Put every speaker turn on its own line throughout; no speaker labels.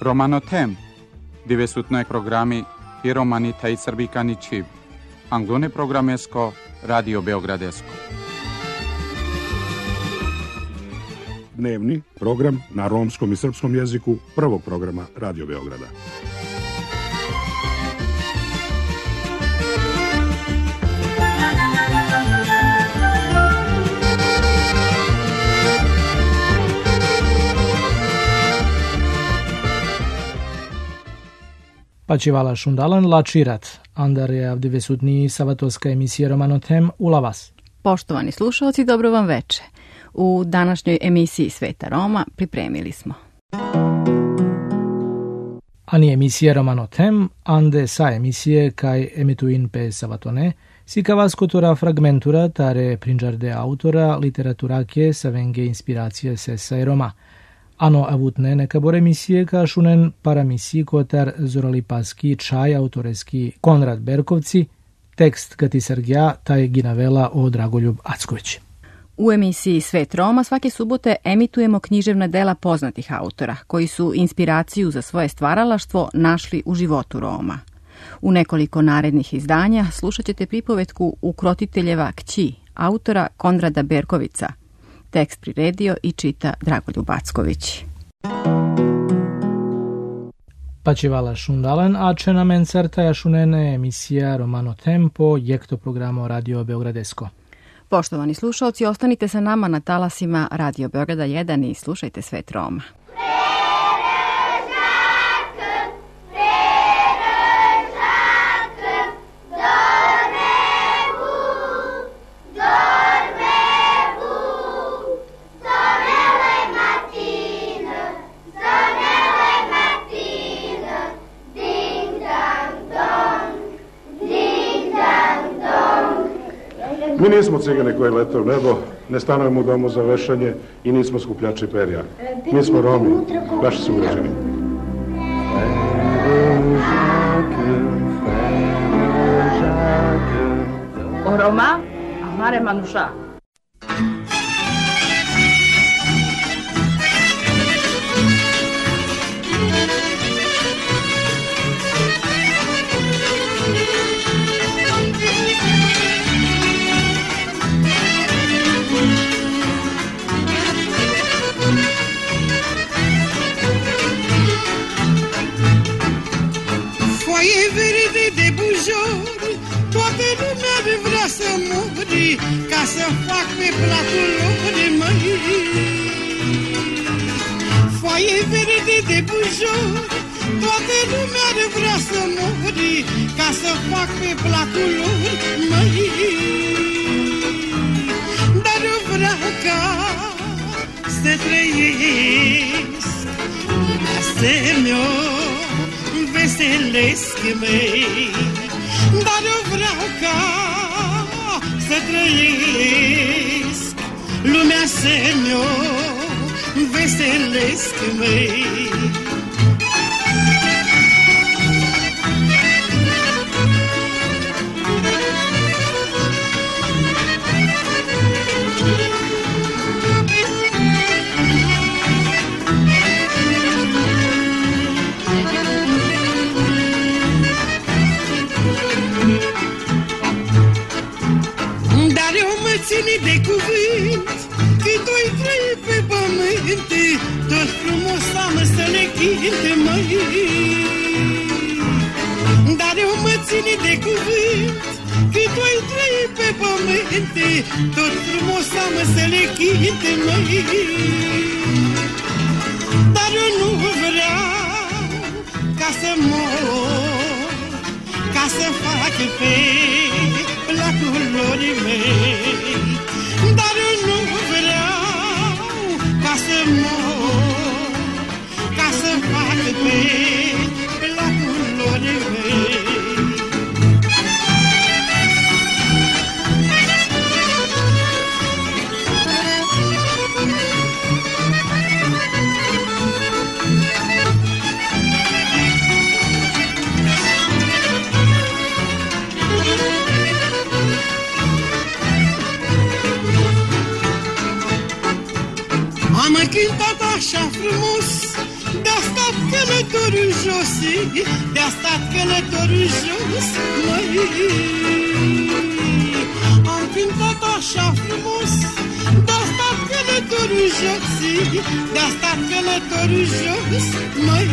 Романотем, 900 програми и романи тај србикани чив. Англоне програмеско, Радио Beogradesко.
Dnevni program na romskom i srpskom jeziku prvog programa Radio Beograda.
Почивала Шундаlan Лачират, Andar je avdivesutni savatovska emisija Romanotem ula vas.
Poštovani slušalci, dobro vam veče. U današnjoj emisiji Sveta Roma pripremili smo.
Ani emisija Romanotem, ande sa emisije kaj emituin pe savatone, sikavas kotora fragmentura tare prinjarde autora literaturake savenge inspiracije sesa i Roma. Ano avutne nekabor emisije ka šunen paramisi kotar Zoralipaski čaj autoreski Konrad Berkovci, tekst kati Sergija taj ginavela o Dragoljub Acković.
U emisiji Svet Roma svake subote emitujemo književna dela poznatih autora, koji su inspiraciju za svoje stvaralaštvo našli u životu Roma. U nekoliko narednih izdanja slušat ćete pripovetku Ukrotiteljeva kći, autora Konrada Berkovica. Tekst priredio i čita Dragoljub Acković.
Почивала Шундаlan, a će na men crtaja šunene emisija Romano Tempo, jekto programo Radio Beogradesco.
Poštovani slušalci, ostanite sa nama na talasima Radio Beograda 1 i slušajte Svet Roma.
Mi nismo cigani koji lete u nebo, ne stanujemo u domu za vešanje i nismo skupljači perja. Mi smo Romi, vaši sugrađani.
O Roma, amare manuša.
Foaie verde de bujori, toată lumea vrea să muri, ca să fac pe placul lor, măi. Foaie verde de bujori, toată lumea vrea să muri, ca să fac pe placul lor, măi. Dar eu vreau ca să trăiesc asemenea veselesc mei, dar eu vreau ca să trăiesc lumea să-mi-o veselesc mei. Ține de cuvânt, că doi trei pe pământ, tot frumos am să le chinte, măi. Dar eu mă ține de cuvânt, că doi trei pe pământ, tot frumos am să le chinte, măi. Dar eu nu vreau ca să mor, ca să fac pe placul lor mei. Dar eu nu vreau ca să mor, ca să fac pe placul lor mei. Am cântat așa frumos de-a stat călătorul jos, de-a stat călătorul jos, măi. Am cântat așa frumos, de-a stat călătorul jos, de-a stat călătorul jos, măi.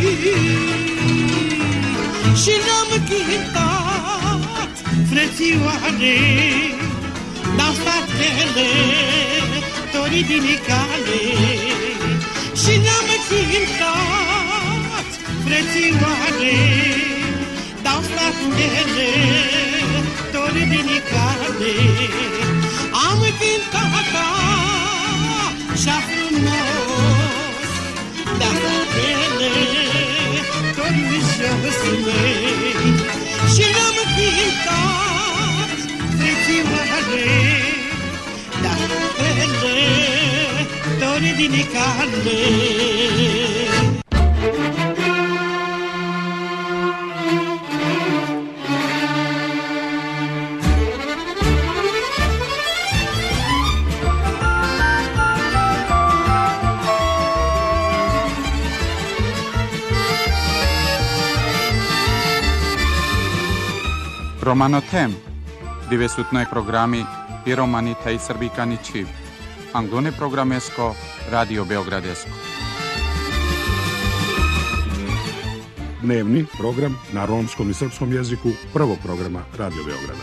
Și n-am cântat, frățioare, de-a stat călătorii din cale. Și n-am cântat, frățioare, de-au stat călătorii din cale. Am cântat așa frumos, de-a stat călătorii jos, măi. Și n-am cântat, frățioare, de-a stat călătorii din cale.
Романотем, девесутној програми и романи тај србикани чив. Англоне програмеско, Радио Beogradesко.
Dnevni program na romskom i srpskom jeziku prvog programa Radio Beograda.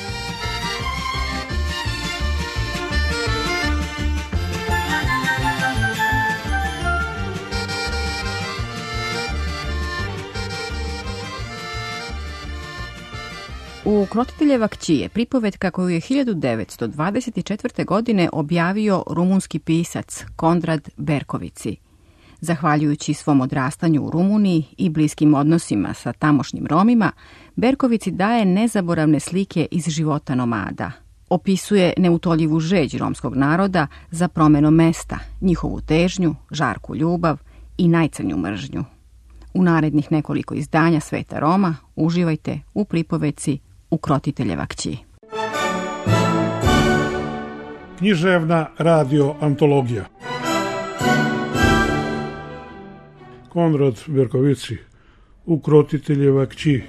U Krotiteljeva kći je pripovetka koju je 1924. godine objavio rumunski pisac Konrad Berkovici. Zahvaljujući svom odrastanju u Rumuniji i bliskim odnosima sa tamošnjim Romima, Berkovici daje nezaboravne slike iz života nomada. Opisuje neutoljivu žeđ romskog naroda za promenom mesta, njihovu težnju, žarku ljubav i najcrnju mržnju. U narednih nekoliko izdanja Sveta Roma uživajte u pripovetci Ukrotiteljeva kći.
Književna radio antologija. Konrad Berkovici, Ukrotiteljeva kći.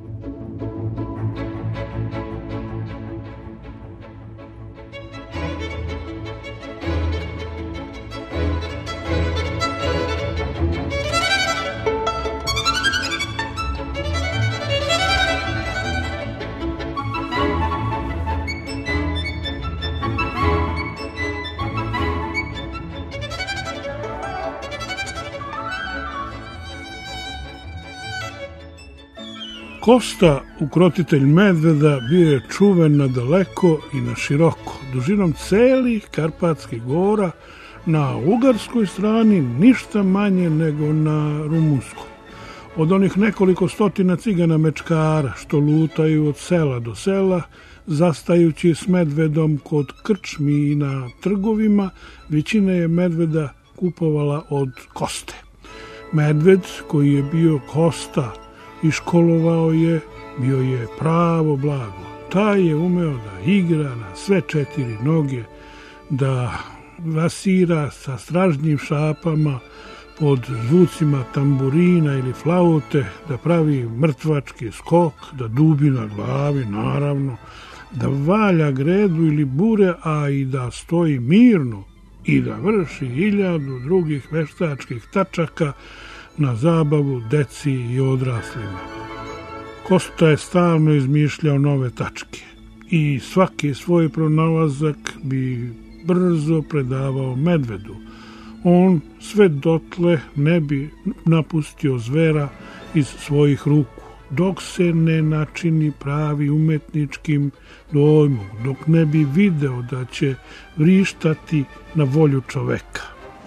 Kosta, ukrotitelj medveda, bio je čuven na daleko i na široko, dužinom celih Karpatskih gora, na ugarskoj strani ništa manje nego na rumunskoj. Od onih nekoliko stotina cigana mečkara što lutaju od sela do sela, zastajući s medvedom kod krčmi i na trgovima, većina je medveda kupovala od Koste. Medved koji je bio Kosta i školovao je, bio je pravo blago. Taj je umeo da igra na sve četiri noge, da vasira sa stražnjim šapama pod zvucima tamburina ili flaute, da pravi mrtvački skok, da dubi na glavi, naravno, da valja gredu ili bure, a i da stoji mirno i da vrši 1000 drugih veštačkih tačaka na zabavu deci i odraslima. Kosta je stalno izmišljao nove tačke i svaki svoj pronalazak bi brzo predavao medvedu. On sve dotle ne bi napustio zvera iz svojih ruku, dok se ne načini pravi umetničkim dojmom, dok ne bi video da će vrištati na volju čoveka.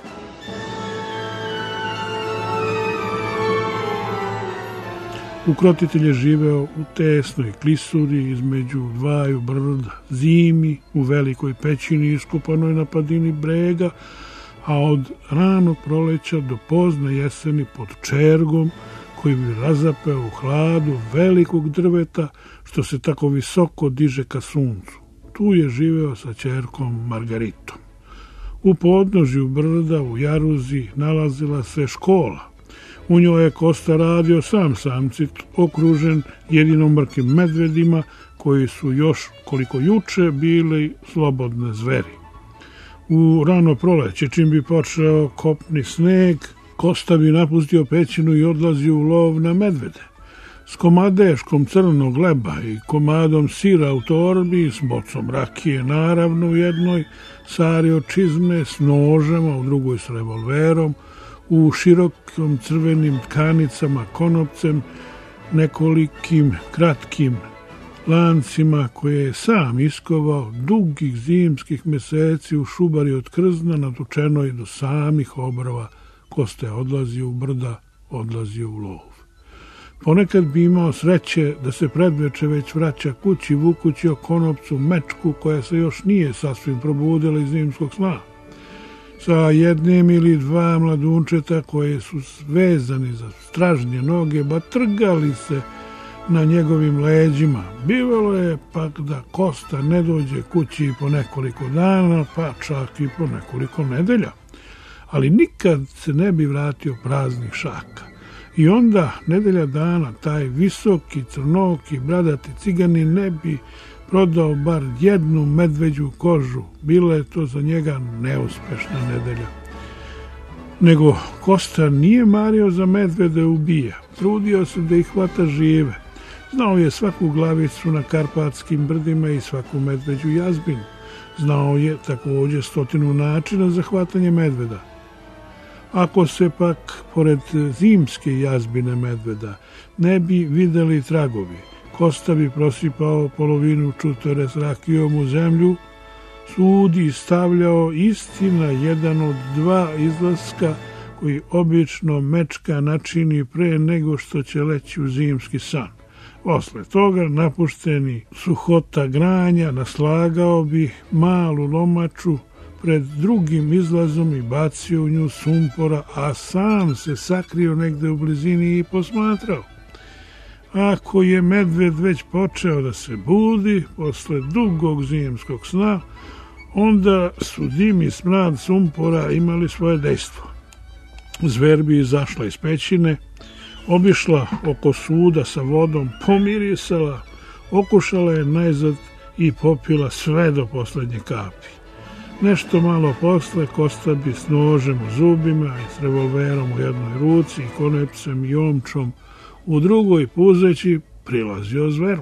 Ukrotitelj je živeo u tesnoj klisuri između dvaju brda, zimi u velikoj pećini iskopanoj na padini brega, a od ranog proleća do pozne jeseni pod čergom koji bi razapeo u hladu velikog drveta što se tako visoko diže ka suncu. Tu je živeo sa ćerkom Margaritom. U podnožju brda u jaruzi nalazila se škola, U njoj je Kosta radio sam samcit, okružen jedino mrkim medvedima, koji su još, koliko juče, bili slobodne zveri. U rano proleće, čim bi počeo kopni sneg, Kosta bi napustio pećinu i odlazio u lov na medvede. S komadeškom crnog leba i komadom sira u torbi, s bocom rakije naravno u jednoj, sario čizme s nožem, a u drugoj s revolverom, u širokim crvenim tkanicama, konopcem, nekolikim kratkim lancima koje je sam iskovao dugih zimskih meseci u šubari od krzna natučenoj do samih obrva. Kosta je odlazio u brda, odlazio u lov. Ponekad bi imao sreće da se predveče već vraća kući vukući o konopcu mečku koja se još nije sasvim probudila iz zimskog sna. Sa jednim ili dva mladunčeta koje su vezani za stražnje noge, ba trgali se na njegovim leđima. Bivalo je pak da Kosta ne dođe kući po nekoliko dana, pa čak i po nekoliko nedelja. Ali nikad se ne bi vratio praznih šaka. I onda, nedelja dana, taj visoki, crnoki, bradati ciganin ne bi prodao bar jednu medveđu kožu. Bila je to za njega neuspešna nedelja. Nego Kosta nije mario za medvede ubija. Trudio se da ih hvata žive. Znao je svaku glavicu na Karpatskim brdima i svaku medveđu jazbinu. Znao je također 100 načina za hvatanje medveda. Ako se pak, pored zimske jazbine medveda, ne bi videli tragovi, Kosta bi prosipao polovinu čutore s rakijom u zemlju, sudi stavljao istina jedan od dva izlaska koji obično mečka načini pre nego što će leći u zimski san. Posle toga, napušteni suhota granja, naslagao bi malu lomaču pred drugim izlazom i bacio u nju sumpora, a sam se sakrio negde u blizini i posmatrao. Ako je medved već počeo da se budi posle dugog zimskog sna, onda su dim i smrad sumpora imali svoje dejstvo. Zver bi izašla iz pećine, obišla oko suda sa vodom, pomirisala, okušala je najzad i popila sve do poslednje kapi. Nešto malo posle Kosta bi s nožem u zubima i s revolverom u jednoj ruci i konepcem i omčom u drugoj puzeći prilazio zveru.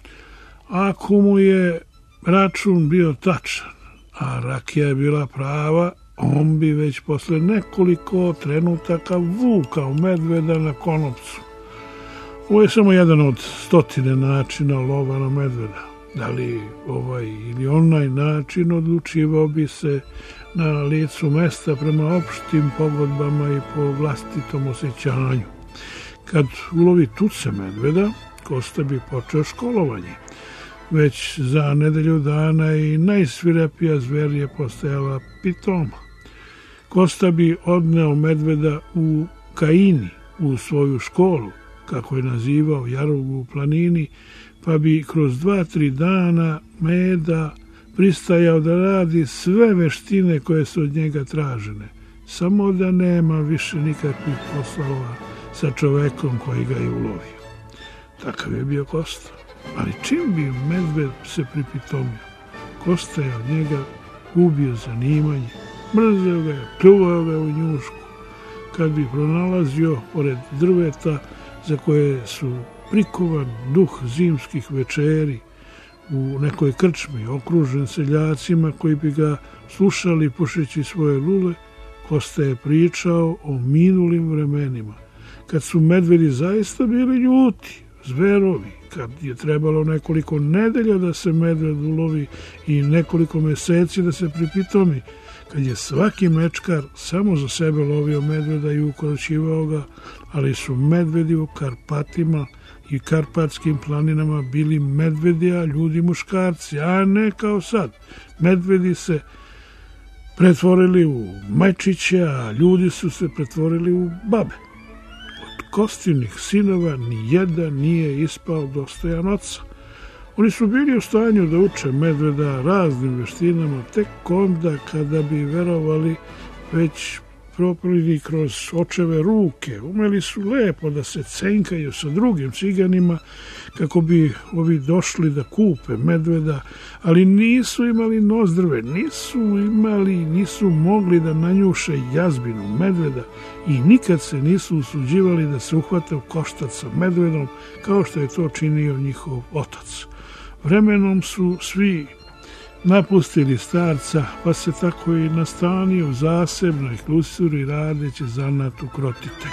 Ako mu je račun bio tačan, a rakija je bila prava, on bi već posle nekoliko trenutaka vukao medveda na konopcu. Ovo je samo jedan od 100 načina lova na medveda. Da li ovaj ili onaj način odlučivao bi se na licu mesta prema opštim pogodbama i po vlastitom osjećanju. Kad ulovi tuce medveda, Kosta bi počeo školovanje. Već za nedelju dana i najsvirepija zver je postajala pitoma. Kosta bi odneo medveda u Kaini, u svoju školu, kako je nazivao jarugu u planini, pa bi kroz 2-3 dana Meda pristajao da radi sve veštine koje su od njega tražene, samo da nema više nikakvih poslova sa čovekom koji ga je ulovio. Takav je bio Kosta. Ali čim bi medved se pripitomio, Kosta je od njega gubio zanimanje, mrzeo ga je, pljuvao ga u njušku. Kad bi pronalazio pored drveta za koje su prikovan duh zimskih večeri u nekoj krčmi, okružen seljacima koji bi ga slušali pušeći svoje lule, Kosta je pričao o minulim vremenima, kad su medvedi zaista bili ljuti, zverovi, kad je trebalo nekoliko nedelja da se medved ulovi i nekoliko meseci da se pripitomi, kad je svaki mečkar samo za sebe lovio medveda i ukroćivao ga, ali su medvedi u Karpatima i Karpatskim planinama bili medvedi, a ljudi muškarci, a ne kao sad. Medvedi se pretvorili u majčiće, a ljudi su se pretvorili u babe. Od Kostinih sinova ni jedan nije ispao dostojan oca. Oni su bili u stanju da uče medveda raznim veštinama tek onda kada bi verovali već propili kroz očeve ruke, umeli su lepo da se cenkaju sa drugim ciganima kako bi ovi došli da kupe medveda, ali nisu imali nozdrve, nisu mogli da nanjuše jazbinu medveda i nikad se nisu usuđivali da se uhvate u koštac sa medvedom kao što je to činio njihov otac. Vremenom su svi napustili starca, pa se tako i nastanio u zasebnoj klusuri radeći zanat ukrotitelj.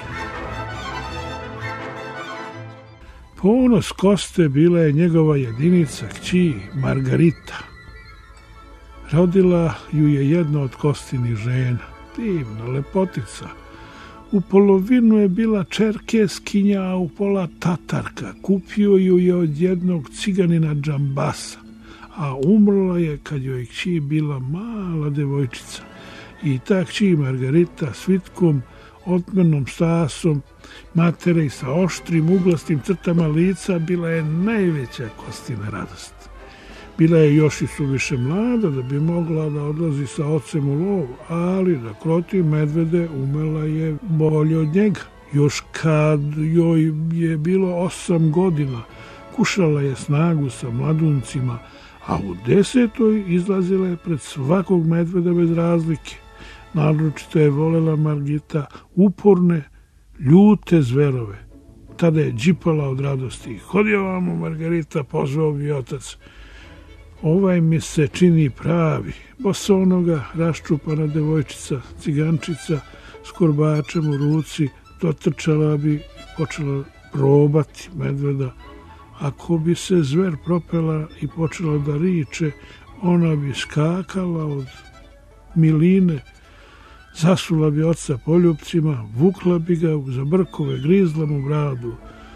Ponos Koste bila je njegova jedinica kći Margarita. Rodila ju je jedna od Kostinih žena, divna lepotica. U polovinu je bila čerkeskinja, a u pola Tatarka. Kupio ju je od jednog ciganina Džambasa, a umrla je kad joj kći bila mala devojčica. I ta kći Margarita s vitkom, otmenom stasom, matere i sa oštrim uglastim crtama lica bila je najveća Kostina radost. Bila je još i suviše mlada da bi mogla da odlazi sa ocem u lov, ali da kroti medvede umela je bolje od njega. Još kad joj je bilo 8 godina, kušala je snagu sa mladuncima, a u 10. izlazila je pred svakog medveda bez razlike. Naročito je volela Margita uporne, ljute zverove. Tada je džipala od radosti. Hodi ovamo, Margarita, pozvao bi otac. Ovaj mi se čini pravi, bosonoga, raščupana devojčica, cigančica, s korbačem u ruci, dotrčala bi i počela probati medveda. Ako bi se zver propela i počela da riče, ona bi skakala od miline, zasula bi oca poljupcima, vukla bi ga za brkove, grizla mu bradu.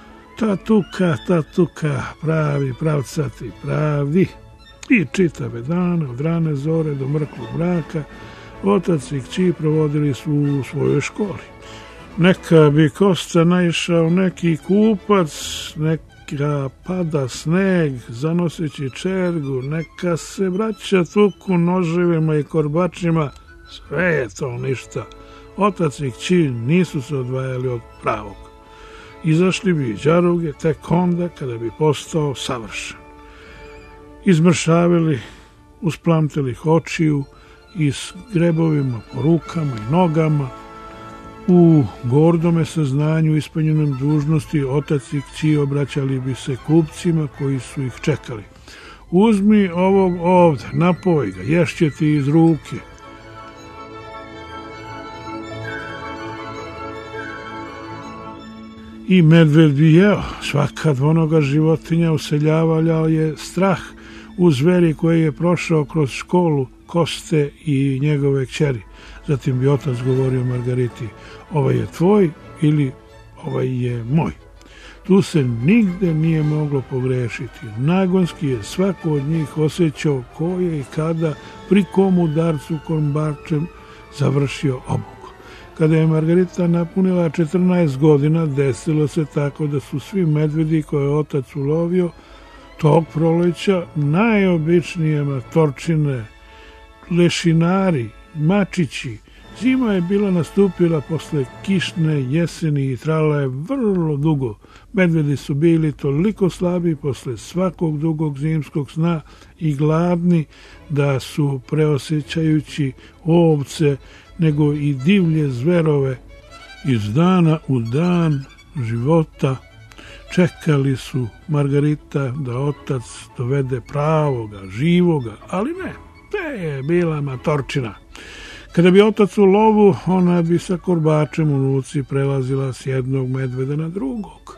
Tatuka, pravi, pravcati, pravi. I čitave dane, od rane zore do mrklog mraka, otac i kći provodili su u svojoj školi. Neka bi Kosta naišao neki kupac, neka pada sneg, zanoseći čergu, neka se braća tuku noževima i korbačima, sve je to ništa. Otac i kći nisu se odvajali od pravog. Izašli bi iz đaruge tek onda kada bi postao savršen. Izmršavili, usplamtelih očiju i s grebovima po rukama i nogama, u gordome saznanju ispunjenom dužnosti otac i kći obraćali bi se kupcima koji su ih čekali. Uzmi ovog ovde, napoj ga, ješće ti iz ruke. I medved bi jeo, svaka dvonoga životinja useljavala je strah u zveri koji je prošao kroz školu Koste i njegove kćeri. Zatim bi otac govorio Margariti, ovaj je tvoj ili ovaj je moj. Tu se nigde nije moglo pogrešiti. Nagonski je svako od njih osjećao ko je i kada pri kom udarcu korbačem završio obuku. Kada je Margarita napunila 14 godina, desilo se tako da su svi medvedi koje je otac ulovio tog proleća, najobičnije matorčine, lešinari, mačići. Zima je bila nastupila posle kišne jeseni i trajala je vrlo dugo. Medvedi su bili toliko slabi posle svakog dugog zimskog sna i gladni da su preosjećajući ovce nego i divlje zverove iz dana u dan života čekali su Margarita da otac dovede pravoga, živoga, ali ne, te je bila matorčina. Kada bi otac u lovu, ona bi sa korbačem u ruci prelazila s jednog medveda na drugog.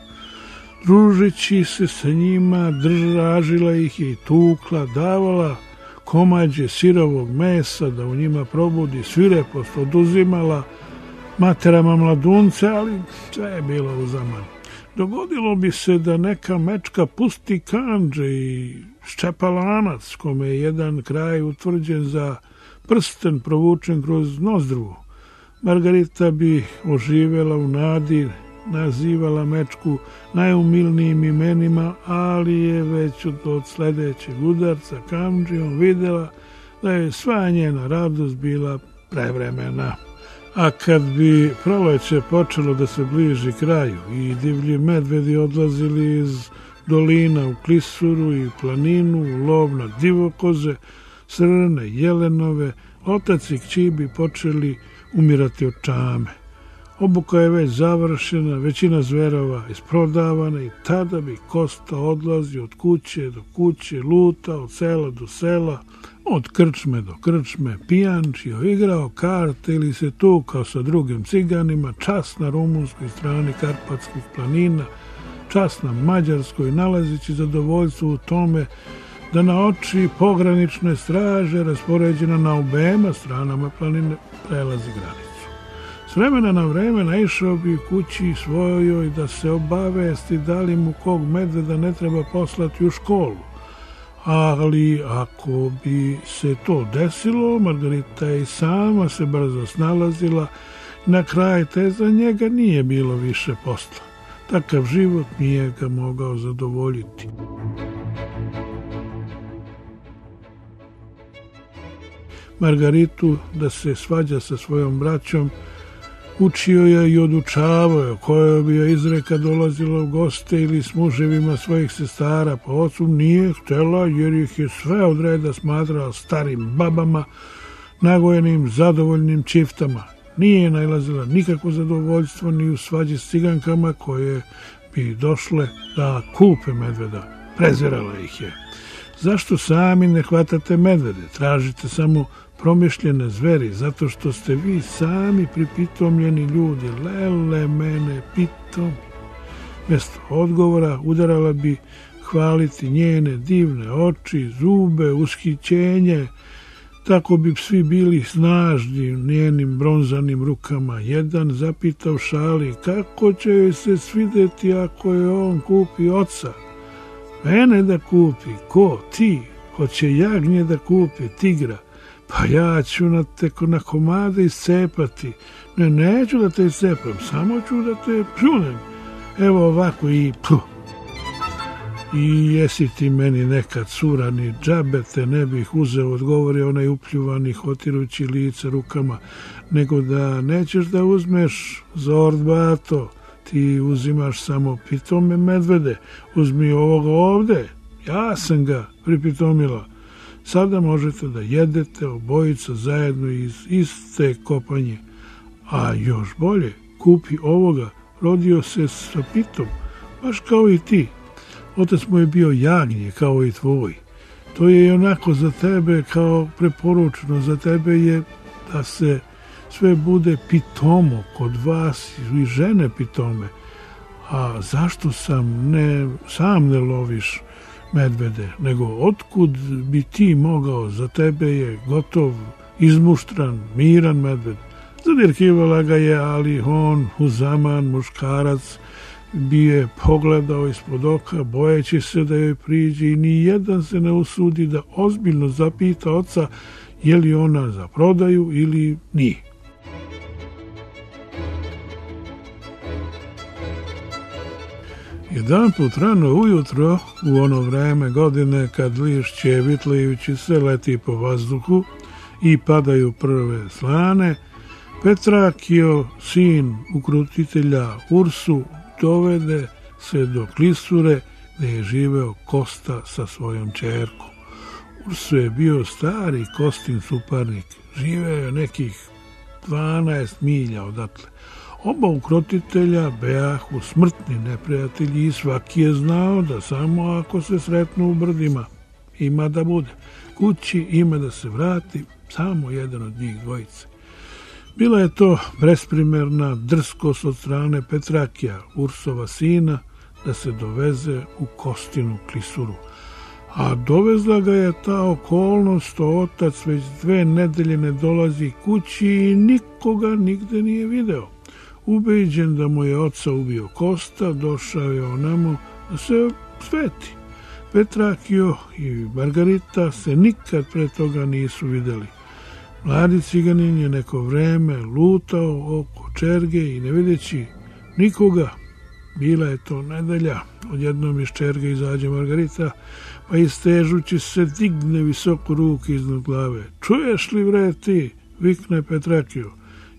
Družeći se sa njima, držažila ih i tukla, davala komađe sirovog mesa da u njima probudi svirepost, oduzimala materama mladunce, ali sve je bilo uzaman. Dogodilo bi se da neka mečka pusti kandže i ščepa lanac, kome je jedan kraj utvrđen za prsten provučen kroz nozdrvu. Margarita bi oživela u nadi, nazivala mečku najumilnijim imenima, ali je već od sledećeg udarca kamdžijom videla da je sva njena radost bila prevremena. A kad bi proleće počelo da se bliži kraju i divlji medvedi odlazili iz dolina u klisuru i planinu u lov na divokoze, srne, jelenove, otac i kći bi počeli umirati od čame. Obuka je već završena, većina zverova isprodavana i tada bi Kosta odlazio od kuće do kuće, luta od sela do sela, od krčme do krčme, pijančio, igrao karte ili se tukao sa drugim ciganima, čas na rumunskoj strani Karpatskih planina, čas na mađarskoj, nalazeći zadovoljstvo u tome da na oči pogranične straže raspoređena na obema stranama planine prelazi granicu. S vremena na vreme naišao bi u kući svojoj da se obavesti da li mu kog medveda ne treba poslati u školu. Ali ako bi se to desilo, Margarita i sama se brzo snalazila. Na kraj te za njega nije bilo više posla. Takav život nije ga mogao zadovoljiti. Margaritu da se svađa sa svojom braćom učio je i odučavao je, koja bi joj izreka dolazila u goste ili s muževima svojih sestara, pa ocu nije htjela jer ih je sve od reda smatrala starim babama, nagojenim zadovoljnim čiftama. Nije nailazila nikakvo zadovoljstvo ni u svađi s cigankama koje bi došle da kupe medveda. Prezirala ih je. Zašto sami ne hvatate medvede? Tražite samo promišljene zveri, zato što ste vi sami pripitomljeni ljudi. Lele mene pitom. Mjesto odgovora udarala bi hvaliti njene divne oči, zube, ushićenje. Tako bi svi bili snažni njenim bronzanim rukama. Jedan zapitao šali, kako će joj se svideti ako je on kupi oca? Mene da kupi? Ko? Ti? Hoće jagnje da kupi, tigra? Pa ja ću na komade iscepati. Ne, neću da te iscepam, samo ću da te pljunem. Evo ovako i puh. I jesi ti meni neka cura, ni džabe te ne bih uzeo, odgovori onaj upljuvani, hotirući lice rukama, nego da nećeš da uzmeš zord bato, ti uzimaš samo pitome medvede, uzmi ovoga ovde, ja sam ga pripitomila. Sada možete da jedete obojica zajedno iz iste kopanje, a još bolje, kupi ovoga, rodio se sa pitom, baš kao i ti. Otac mu je bio jagnje kao i tvoj. To je i onako za tebe kao preporučeno. Za tebe je da se sve bude pitomo kod vas i žene pitome. A zašto sam ne loviš medvede? Nego otkud bi ti mogao? Za tebe je gotov, izmuštran, miran medved. Zadirkivala ga je, ali on, uzaman muškarac, bi je pogledao ispod oka, bojeći se da joj priđe i ni jedan se ne usudi da ozbiljno zapita oca je li ona za prodaju ili nije. Jedanput rano ujutro, u ono vreme godine kad lišće vitlajući se leti po vazduhu i padaju prve slane, Petrakio, sin ukrutitelja Ursu, dovede se do klisure gde je živeo Kosta sa svojom ćerkom. Ursu je bio stari Kostin suparnik, živeo je nekih 12 milja odatle. Oba ukrotitelja bejahu smrtni neprijatelji i svaki je znao da samo ako se sretnu u brdima ima da bude. Kući ima da se vrati samo jedan od njih dvojice. Bila je to besprimerna drskost od strane Petrakija, Ursova sina, da se doveze u Kostinu klisuru. A dovezla ga je ta okolnost, otac već 2 nedelje ne dolazi kući i nikoga nigde nije video. Ubeđen da mu je oca ubio Kosta, došao je onamo da se sveti. Petrakio i Margarita se nikad pre toga nisu videli. Mladi ciganin je neko vreme lutao oko čerge i ne videći nikoga, bila je to nedelja, odjednom iz čerge izađe Margarita, pa istežući se digne visoko ruke iznad glave. Čuješ li bre ti? Vikne Petrakio.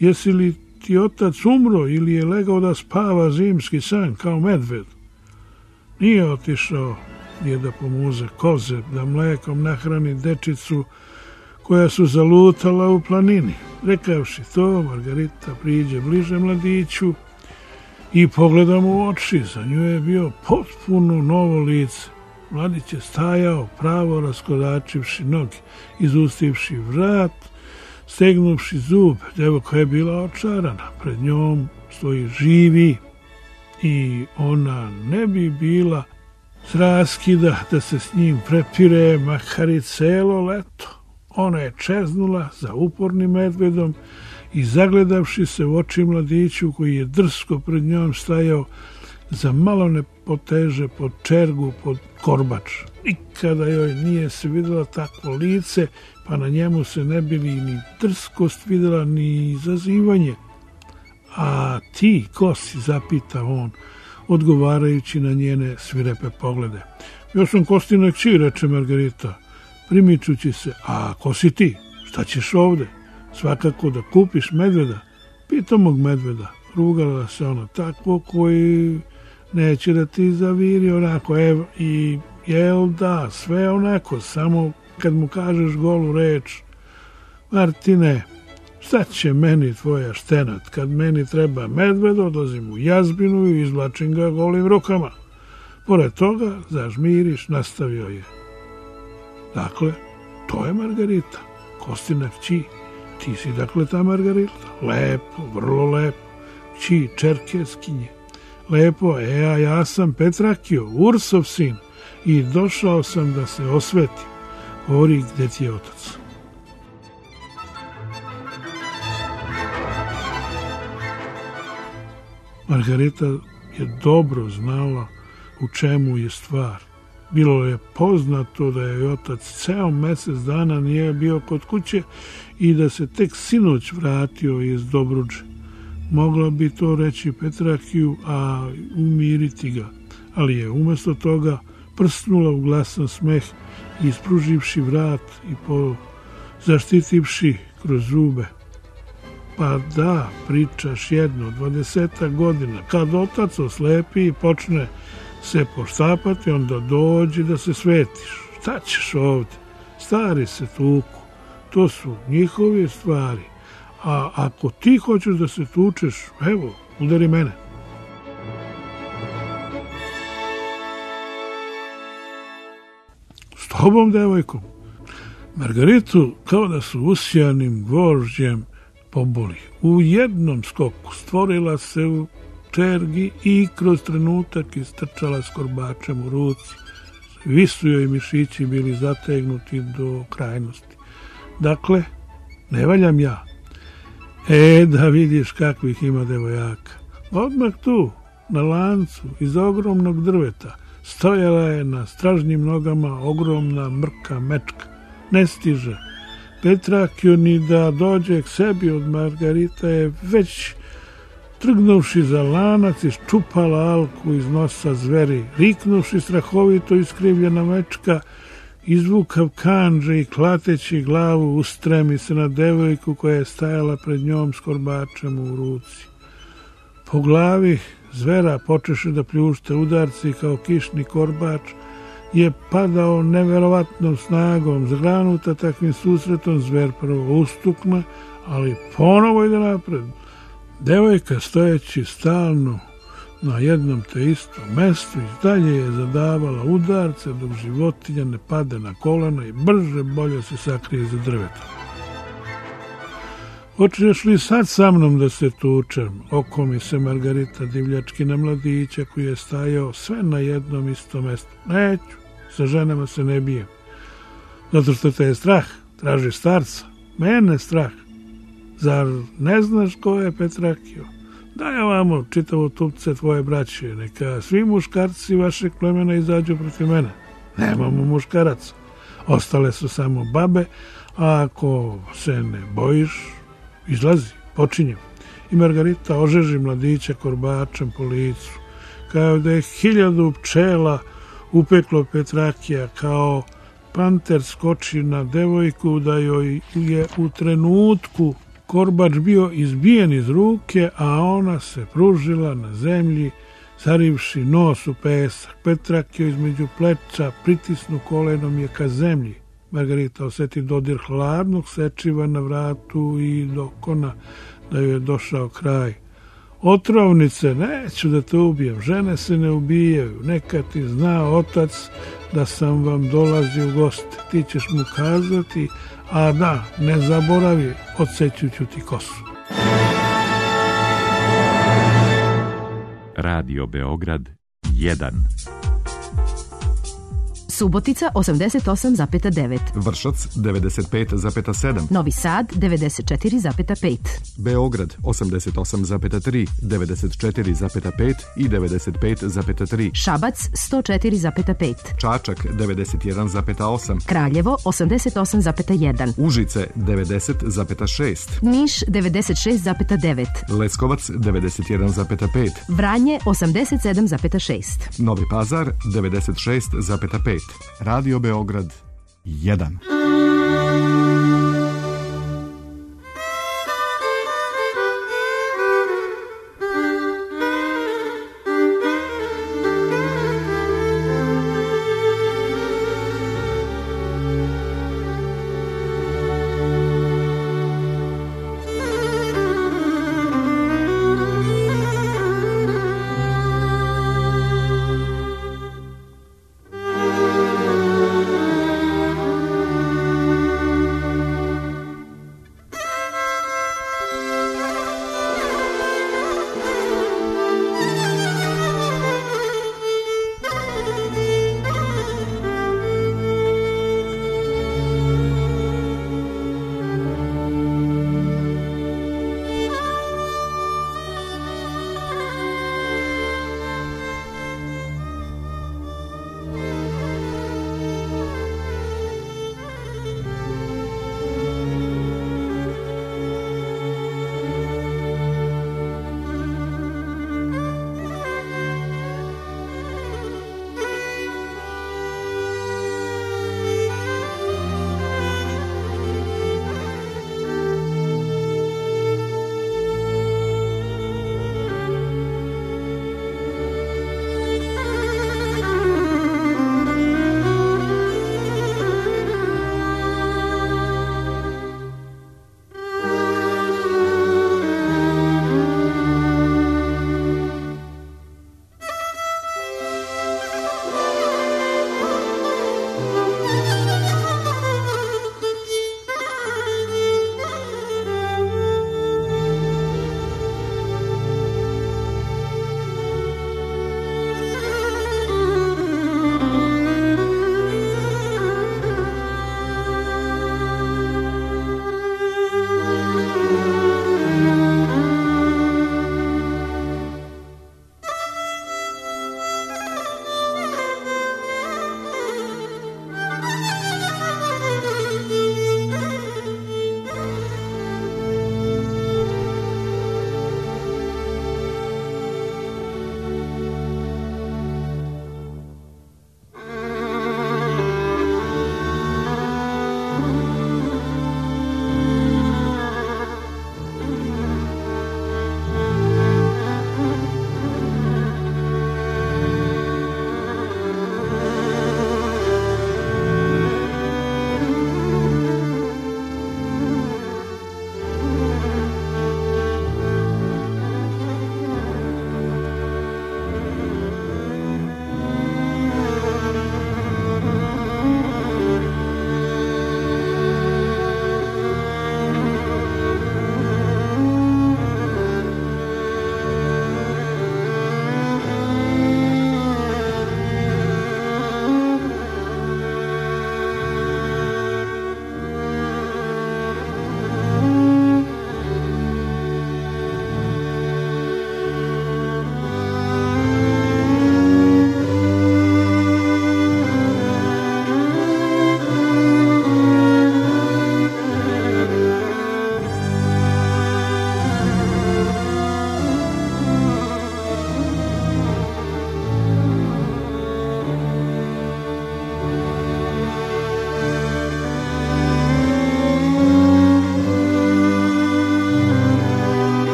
jesi li ti otac umro ili je legao da spava zimski san kao medved? Nije otišao nije da pomuze koze, da mlekom nahrani dečicu koja su zalutala u planini. Rekavši to, Margarita priđe bliže mladiću i pogleda mu u oči. Za nju je bio potpuno novo lice. Mladić je stajao pravo raskoračivši noge, izustivši vrat, stegnuvši zub. Devojka je bila očarana. Pred njom stoji živi i ona ne bi bila s raskida da se s njim prepire makar i celo leto. Ona je čeznula za upornim medvedom i zagledavši se u oči mladiću koji je drsko pred njom stajao, za malo ne poteže pod čergu, pod korbač. Nikada joj nije se videla takvo lice, pa na njemu se ne bi ni drskost videla, ni zazivanje. A ti ko si, zapita on, odgovarajući na njene svirepe poglede. Ja sam Kostina kći, reče Margarita, primičući se. A ko si ti? Šta ćeš ovde? Svakako da kupiš medveda. Pitomog medveda. Rugala se ona takvo koji neće da ti zaviri onako. Evo, i jel da, sve onako, samo kad mu kažeš golu reč. Martine, šta će meni tvoja štenat? Kad meni treba medved, odlazim u jazbinu i izvlačim ga golim rukama. Pored toga, zažmiriš, nastavio je. Dakle, to je Margarita, Kostina kći. Ti si dakle ta Margarita. Lepo, vrlo lepo. Kći Čerkeskinje. Lepo, a ja sam Petrakio, Ursov sin, i došao sam da se osvetim. Govori, gde ti je otac? Margarita je dobro znala u čemu je stvar. Bilo je poznato da je otac ceo mesec dana nije bio kod kuće i da se tek sinoć vratio iz Dobruđe. Mogla bi to reći Petrakiju, a umiriti ga, ali je umjesto toga prsnula u glasan smeh, ispruživši vrat i zaštitivši kroz zube. Pa da, pričaš jedno, 20 godina, kad otac oslepi i počne se poštapati, onda dođi da se svetiš. Šta ćeš ovde? Stari se tuku. To su njihove stvari. A ako ti hoćeš da se tučeš, evo, udari mene. S tobom, devojkom. Margaritu kao da su usijanim gvožđem poboli. U jednom skoku stvorila se u čergi i kroz trenutak istrčala s korbačem u ruci. Svi su joj mišići bili zategnuti do krajnosti. Dakle, ne valjam ja. Da vidiš kakvih ima devojaka. Odmah tu, na lancu, iz ogromnog drveta, stojala je na stražnjim nogama ogromna mrka mečka. Ne stiže. Petrakio ni da dođe k sebi od Margarita je već trgnuvši za lanac iščupala alku iz nosa zveri, riknuvši strahovito iskrivljena mečka, izvukav kandže i klateći glavu ustremi se na devojku koja je stajala pred njom s korbačem u ruci. Po glavi zvera počeše da pljušte udarci kao kišni korbač, je padao neverovatnom snagom. Zgranuta takvim susretom zver prvo ustukne, ali ponovo ide napred. Devojka stojeći stalno na jednom te istom mestu i dalje je zadavala udarce dok životinja ne pade na kolena i brže bolje se sakrije za drvetom. Hoćeš li sad sa mnom da se tučem? Okomi se Margarita divljački na mladića koji je stajao sve na jednom istom mestu. Neću, sa ženama se ne bijem. Zato što te je strah, traži starca. Mene strah. Zar ne znaš ko je Petrakio? Daj ovamo čitavo tupce tvoje braće, neka svi muškarci vašeg plemena izađu protiv mene. Nemamo muškaraca. Ostale su samo babe, a ako se ne bojiš, izlazi, počinjem. I Margarita ožeži mladića korbačem po licu, kao da je 1000 pčela upeklo Petrakija, kao panter skoči na devojku da joj je u trenutku korbač bio izbijen iz ruke, a ona se pružila na zemlji, zarivši nos u pesak. Petrakio između pleća, pritisnu kolenom je ka zemlji. Margarita osjeti dodir hladnog sečiva na vratu i dokona da joj je došao kraj. Otrovnice, neću da te ubijem, žene se ne ubijaju, neka ti zna otac da sam vam dolazio u goste, ti ćeš mu kazati, a da, ne zaboravi, odsećuću ti kosu.
Radio Beograd 1.
Subotica 88,9.
Vršac 95,7.
Novi Sad 94,5.
Beograd 88,3, 94,5 i 95,3.
Šabac 104,5.
Čačak 91,8.
Kraljevo 88,1.
Užice 90,6.
Niš 96,9.
Leskovac 91,5.
Vranje 87,6.
Novi Pazar 96,5. Radio Beograd 1.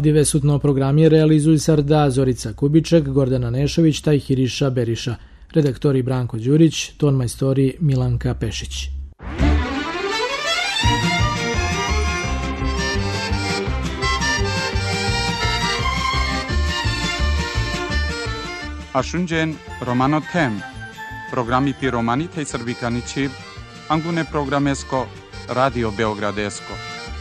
Dive sutno programi realizuju sarda Zorica Kubiček, Gordana Nešović taj Hiriša Beriša. Redaktori Branko Đurić, ton majstori Milanka Pešić.
Ashunjen Romano Tem, programi pi romani tej srbikani čip, angune programesko, Radio Beogradesko.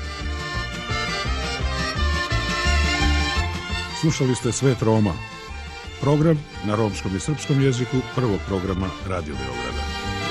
Slušali ste Svet Roma, program na romskom i srpskom jeziku prvog programa Radio Beograda.